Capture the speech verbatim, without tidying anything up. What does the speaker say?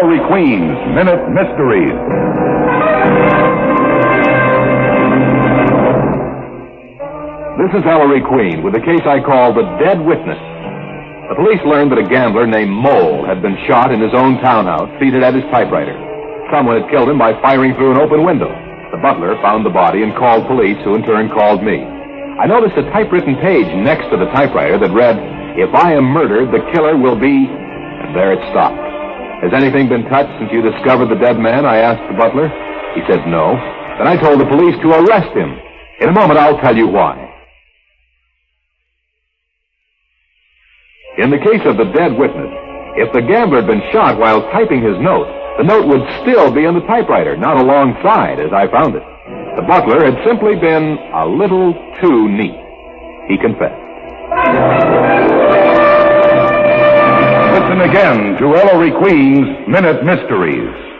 Ellery Queen's Minute Mysteries. This is Ellery Queen with a case I call The Dead Witness. The police learned that a gambler named Mole had been shot in his own townhouse, seated at his typewriter. Someone had killed him by firing through an open window. The butler found the body and called police, who in turn called me. I noticed a typewritten page next to the typewriter that read, "If I am murdered, the killer will be..." And there it stopped. "Has anything been touched since you discovered the dead man?" I asked the butler. He said no. Then I told the police to arrest him. In a moment, I'll tell you why. In the case of the dead witness, if the gambler had been shot while typing his note, the note would still be in the typewriter, not alongside as I found it. The butler had simply been a little too neat. He confessed. Listen again to Ellery Queen's Minute Mysteries.